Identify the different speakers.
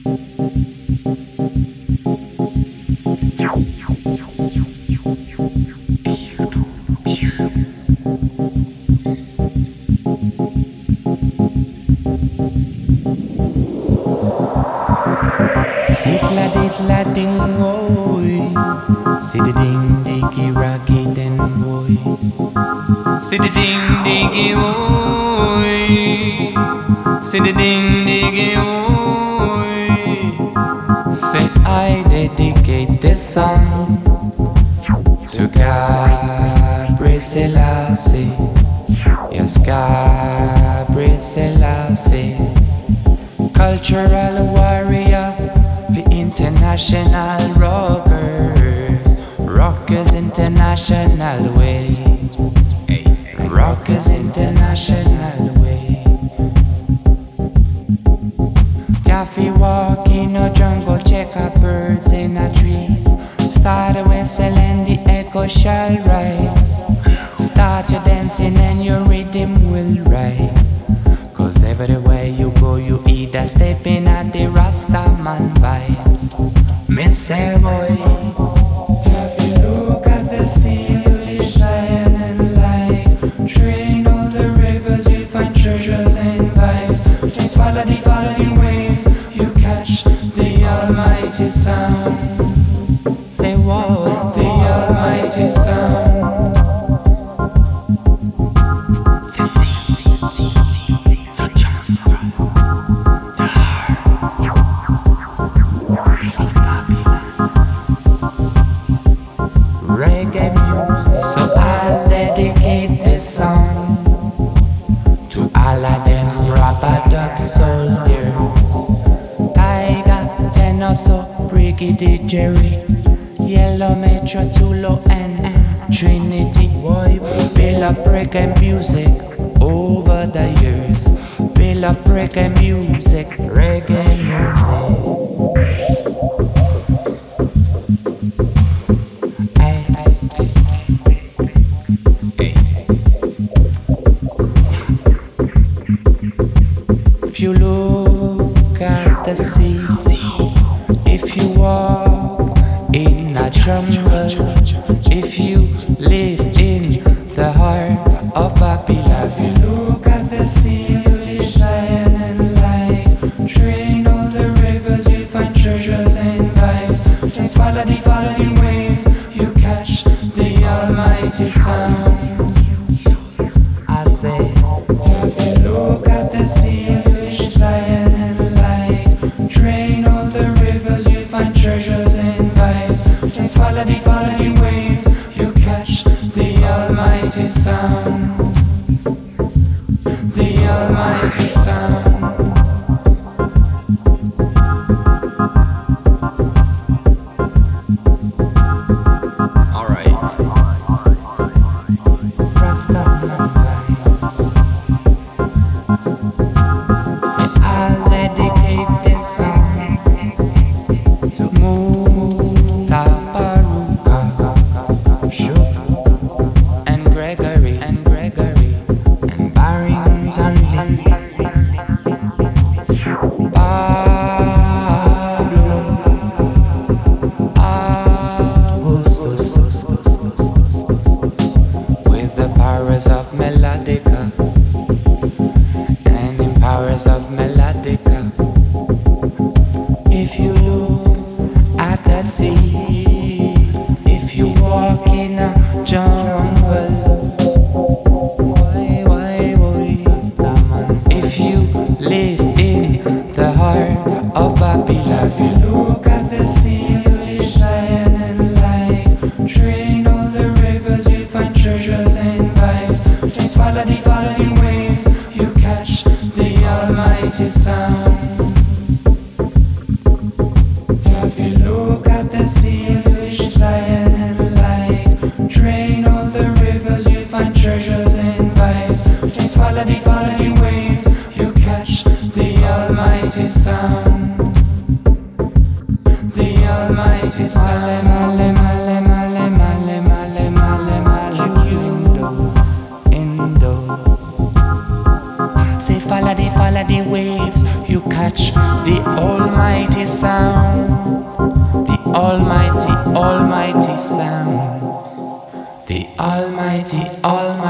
Speaker 1: Sitla ditla ding boy, sit ding diggy rocky den boy, sit ding diggy boy, sit ding diggy boy. Say I dedicate this song to Gabriel Selassie, yes Gabriel Selassie, cultural warrior. The international rockers international way, rockers international way. Taffy walk in a jungle, check out birds in a trees. Start a whistle and the echo shall rise. Start your dancing and your rhythm will rise. Cause everywhere you go, you either stepping at the Rastaman vibes. Me say boy, if you look at the sea, you'll be shine and light. Train all the rivers, you'll find treasures and vibes. Just follow the waves, you catch the almighty sound. Say what? The almighty sound. Reggae music, so I'll dedicate this song to all of them rubber-duck soldiers. Tiger, Tenoso, Brigadier Jerry, Yellow Metro, Tulo, and Trinity. Boy, build up reggae music over the years. Build up reggae music, reggae music. If you look at the sea, if you walk in a jungle, if you live in the heart of Babylon, if you look at the sea, you'll be shine and light. Train all the rivers, you'll find treasures and vibes. Just follow the waves, you catch the almighty sound. I say, if you look at the sea, Zion and light. Drain all the rivers, you'll find treasures and vibes. Just follow the waves, you catch the almighty sound. The almighty sound. Alright. Rastas I'll dedicate this song to Mutabaruka, Shook, and Gregory, and Barrington Lee, Pablo, Augustus, with the powers of Melodica. Powers of Melodica. If you look at the sea, if you walk in a jungle, if you live in the heart of Babylon, if you look at the sea, you'll be shine and light. Train all the rivers, you'll find treasures and vibes. Just follow the waves, you catch the almighty sound. If you look at the sea, fish, Zion and light. Drain all the rivers, you'll find treasures and vibes. Just follow the waves, you catch the almighty sound. The almighty sound. Say follow the waves, you catch catch the almighty sound, the almighty, almighty sound, the almighty, almighty.